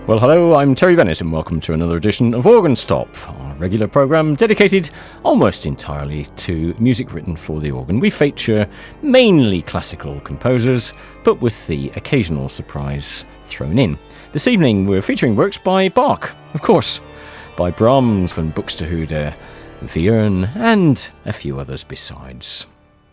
Well, hello, I'm Terry Bennett and welcome to another edition of Organ Stop, our regular programme dedicated almost entirely to music written for the organ. We feature mainly classical composers, but with the occasional surprise thrown in. This evening we're featuring works by Bach, of course, by Brahms, Van Buxtehude, Vierne, and a few others besides.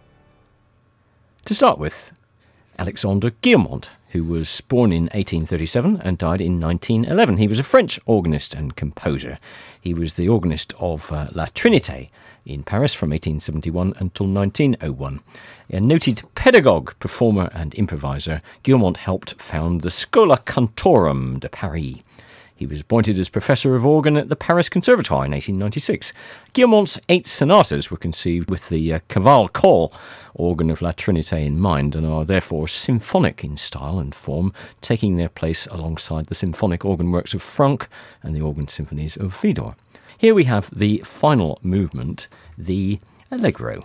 To start with, Alexandre Guilmant, who was born in 1837 and died in 1911. He was a French organist and composer. He was the organist of La Trinité in Paris from 1871 until 1901. A noted pedagogue, performer and improviser, Guilmant helped found the Schola Cantorum de Paris. He was appointed as professor of organ at the Paris Conservatoire in 1896. Guilmant's 8 sonatas were conceived with the Caval-Col organ of La Trinité in mind and are therefore symphonic in style and form, taking their place alongside the symphonic organ works of Franck and the organ symphonies of Widor. Here we have the final movement, the Allegro.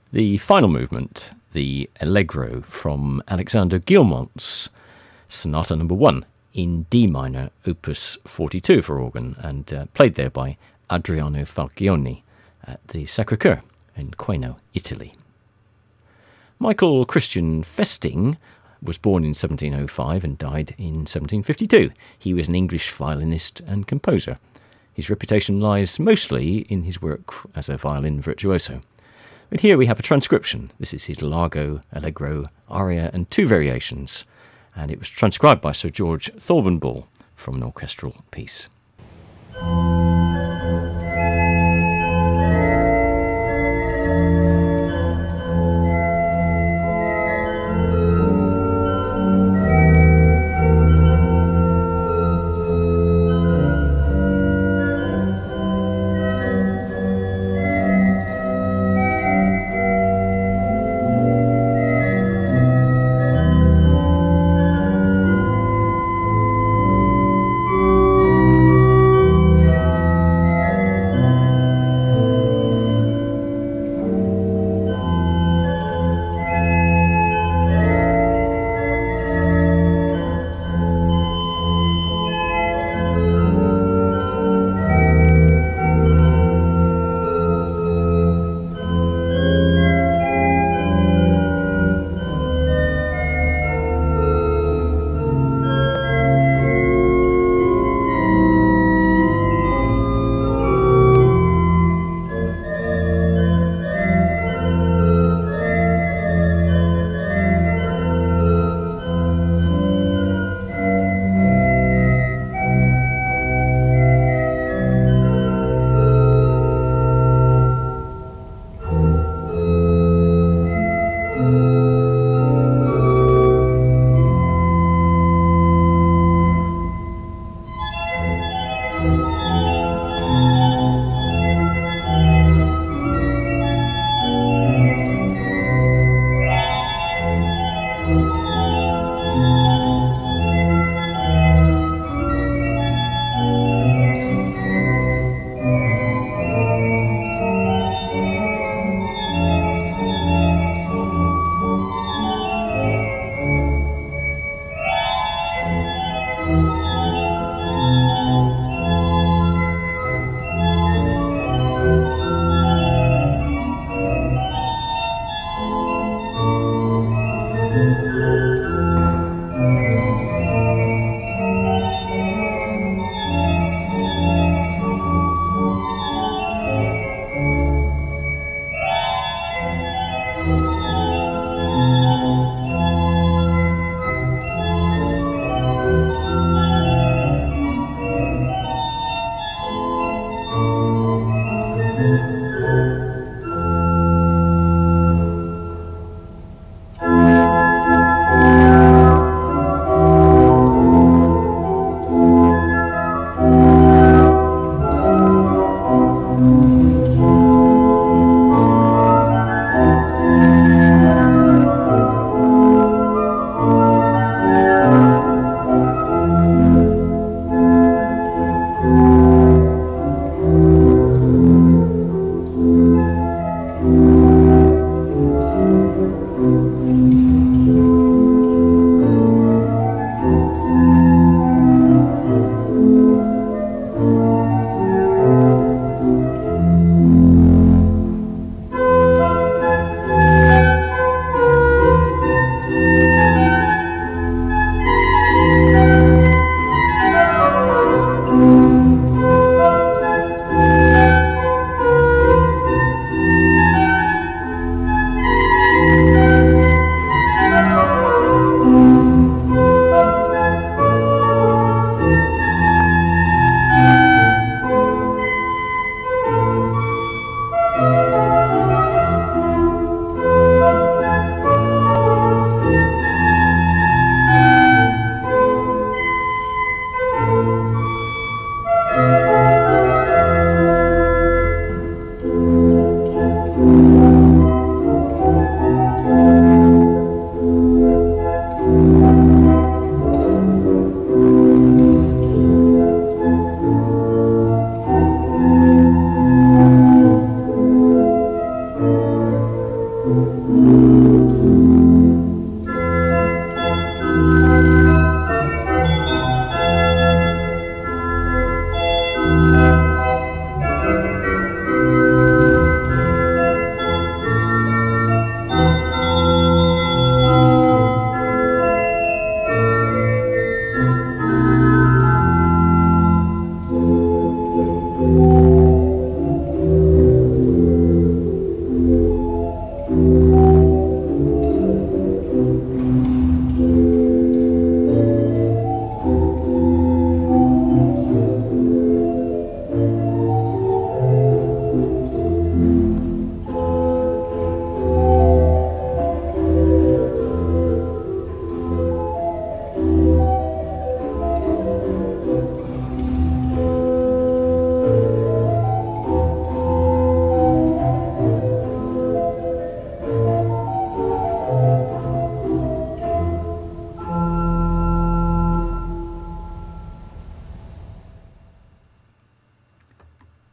The final movement, the Allegro from Alexander Guilmont's Sonata No. 1 in D minor, opus 42 for organ, and played there by Adriano Falcioni at the Sacré-Cœur in Queno, Italy. Michael Christian Festing was born in 1705 and died in 1752. He was an English violinist and composer. His reputation lies mostly in his work as a violin virtuoso. But here we have a transcription. This is his Largo, Allegro, aria and 2 variations, and it was transcribed by Sir George Thorburn-Bull from an orchestral piece.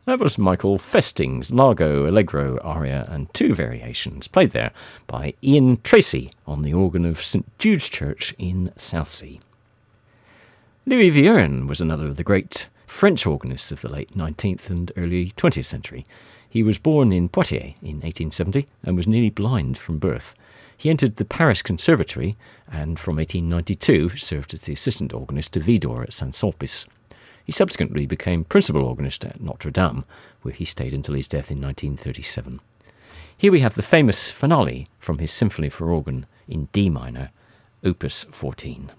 That was Michael Festing's Largo, Allegro aria and two variations, played there by Ian Tracy on the organ of St Jude's Church in Southsea. Louis Vierne was another of the great French organists of the late 19th and early 20th century. He was born in Poitiers in 1870 and was nearly blind from birth. He entered the Paris Conservatory and from 1892 served as the assistant organist to Widor at Saint-Sulpice. He subsequently became principal organist at Notre Dame, where he stayed until his death in 1937. Here we have the famous finale from his Symphony for Organ in D minor, Opus 14.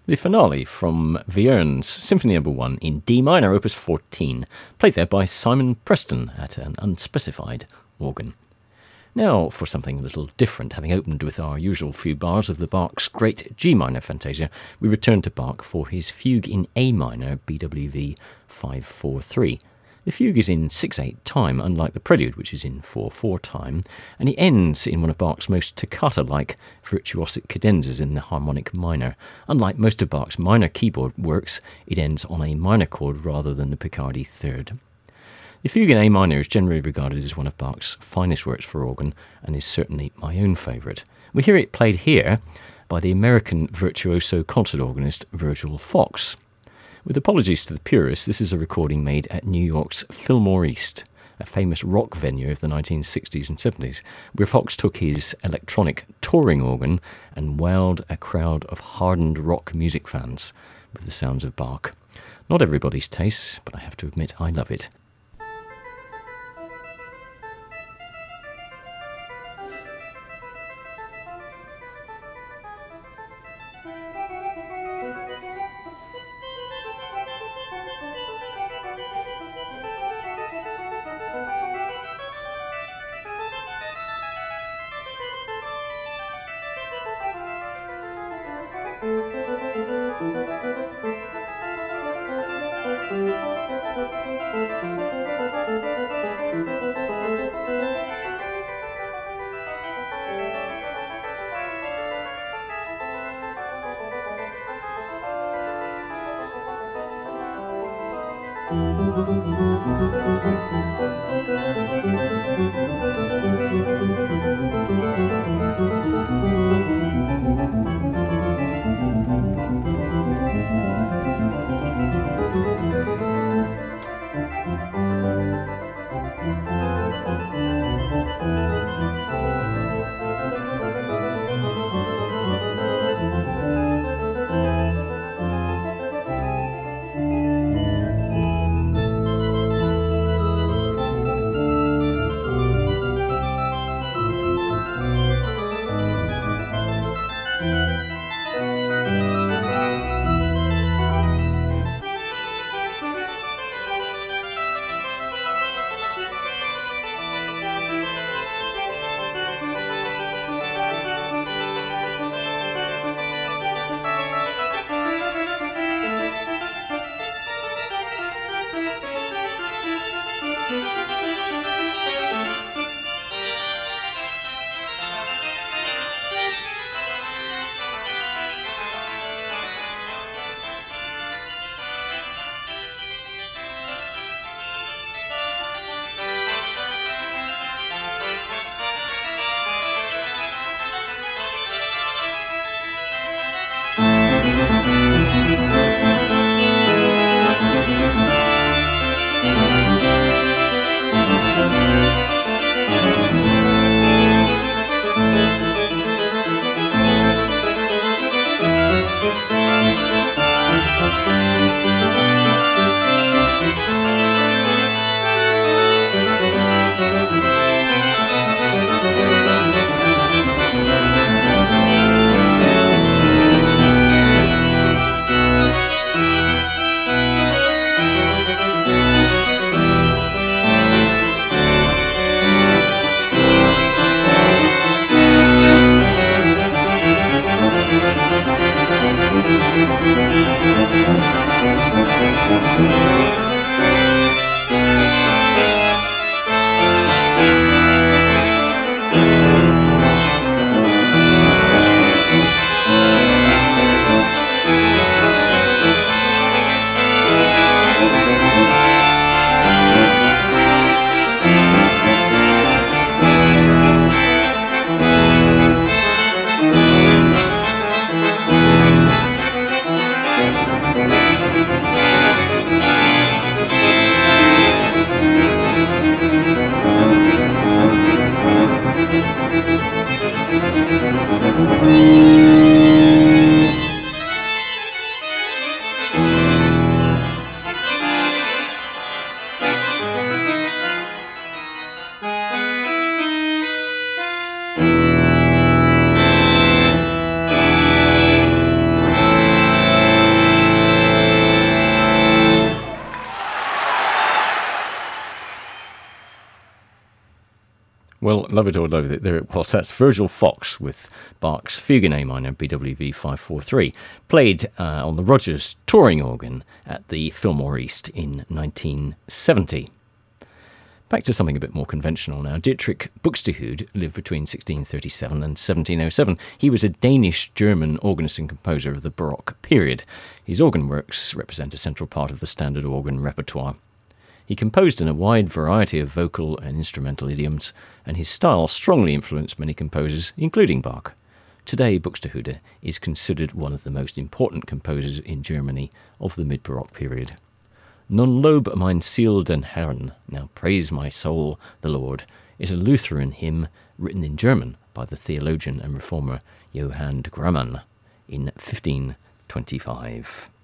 the finale from Viern's Symphony No. 1 in D minor, opus 14, played there by Simon Preston at an unspecified organ. Now for something a little different. Having opened with our usual few bars of the Bach's great G minor Fantasia, we return to Bach for his Fugue in A minor, BWV 543. The fugue is in 6/8 time, unlike the prelude, which is in 4/4 time, and it ends in one of Bach's most toccata-like virtuosic cadenzas in the harmonic minor. Unlike most of Bach's minor keyboard works, it ends on a minor chord rather than the Picardy third. The Fugue in A minor is generally regarded as one of Bach's finest works for organ, and is certainly my own favourite. We hear it played here by the American virtuoso concert organist Virgil Fox. With apologies to the purists, this is a recording made at New York's Fillmore East, a famous rock venue of the 1960s and 70s, where Fox took his electronic touring organ and wowed a crowd of hardened rock music fans with the sounds of Bach. Not everybody's tastes, but I have to admit I love it. Well, love it or loathe it, there it was. That's Virgil Fox with Bach's Fugue in A minor, BWV 543, played on the Rodgers touring organ at the Fillmore East in 1970. Back to something a bit more conventional now. Dietrich Buxtehude lived between 1637 and 1707. He was a Danish-German organist and composer of the Baroque period. His organ works represent a central part of the standard organ repertoire. He composed in a wide variety of vocal and instrumental idioms, and his style strongly influenced many composers, including Bach. Today, Buxtehude is considered one of the most important composers in Germany of the mid-Baroque period. Non lob mein Ziel den Herrn, now praise my soul, the Lord, is a Lutheran hymn written in German by the theologian and reformer Johann de Grammann in 1525.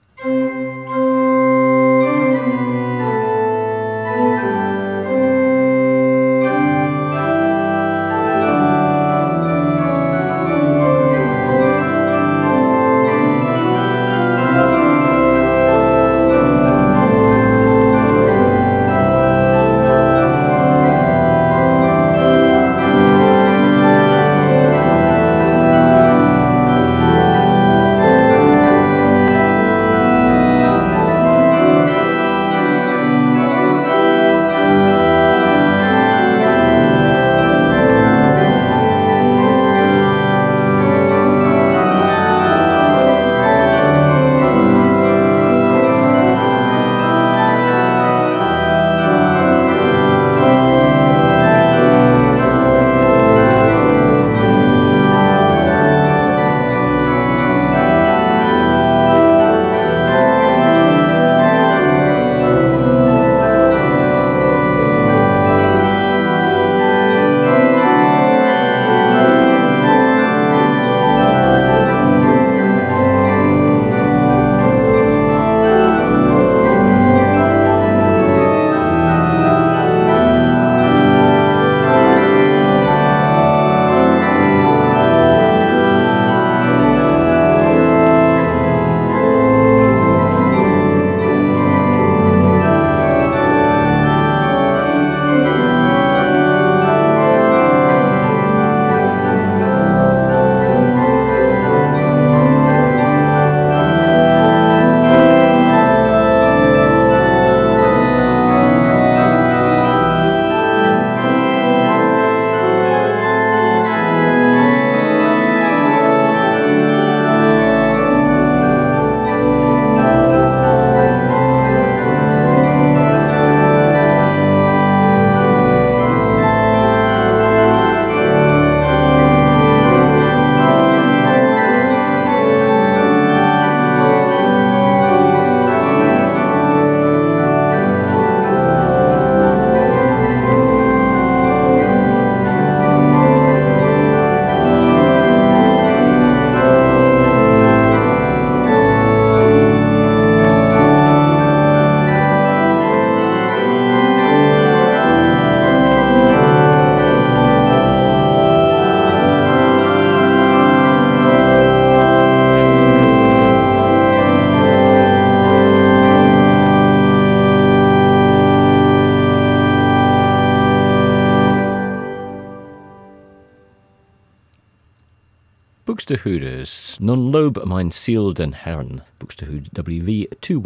Buxtehude's Non lob mein Ziel den Herrn, Buxtehude WV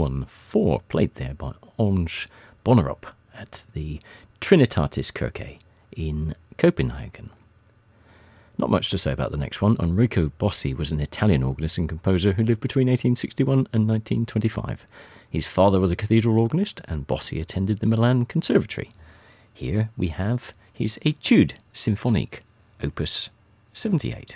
214, played there by Onge Bonnerup at the Trinitatis Kirche in Copenhagen. Not much to say about the next one. Enrico Bossi was an Italian organist and composer who lived between 1861 and 1925. His father was a cathedral organist, and Bossi attended the Milan Conservatory. Here we have his Etude Symphonique, Opus 78.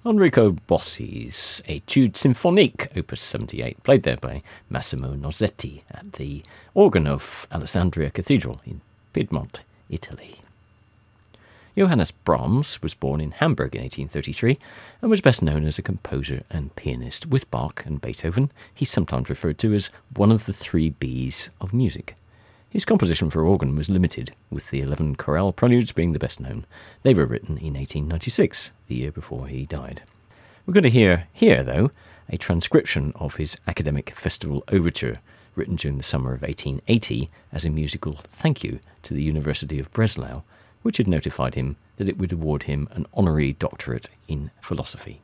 Enrico Bossi's Etude Symphonique, Opus 78, played there by Massimo Nozzetti at the organ of Alessandria Cathedral in Piedmont, Italy. Johannes Brahms was born in Hamburg in 1833 and was best known as a composer and pianist. With Bach and Beethoven, he's sometimes referred to as one of the three Bs of music. His composition for organ was limited, with the 11 chorale preludes being the best known. They were written in 1896, the year before he died. We're going to hear here, though, a transcription of his Academic Festival Overture, written during the summer of 1880 as a musical thank you to the University of Breslau, which had notified him that it would award him an honorary doctorate in philosophy.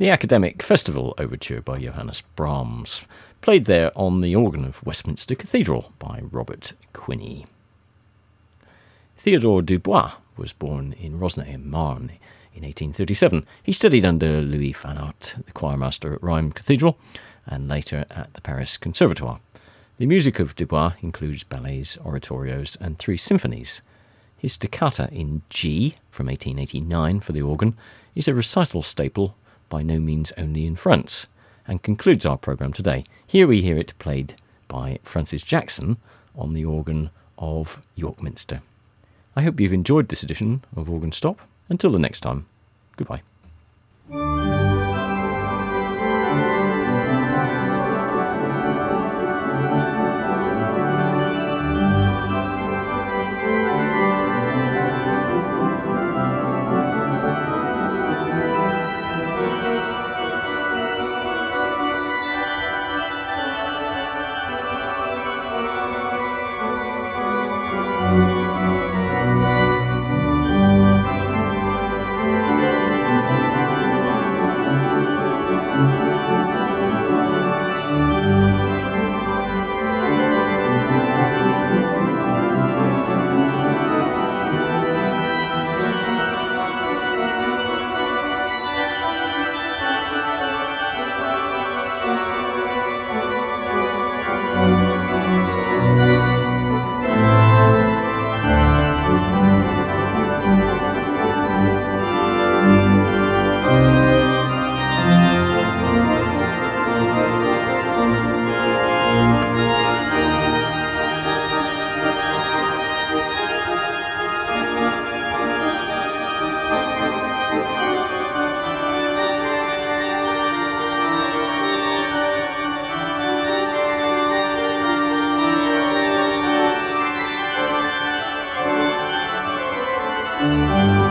the Academic Festival Overture by Johannes Brahms, played there on the organ of Westminster Cathedral by Robert Quinney. Theodore Dubois was born in Rosnay-en-Marne in 1837. He studied under Louis Fanart, the choirmaster at Rheims Cathedral, and later at the Paris Conservatoire. The music of Dubois includes ballets, oratorios, and 3 symphonies. His Toccata in G, from 1889 for the organ, is a recital staple by no means only in France, and concludes our programme today. Here we hear it played by Francis Jackson on the organ of York Minster. I hope you've enjoyed this edition of Organ Stop. Until the next time, goodbye. Música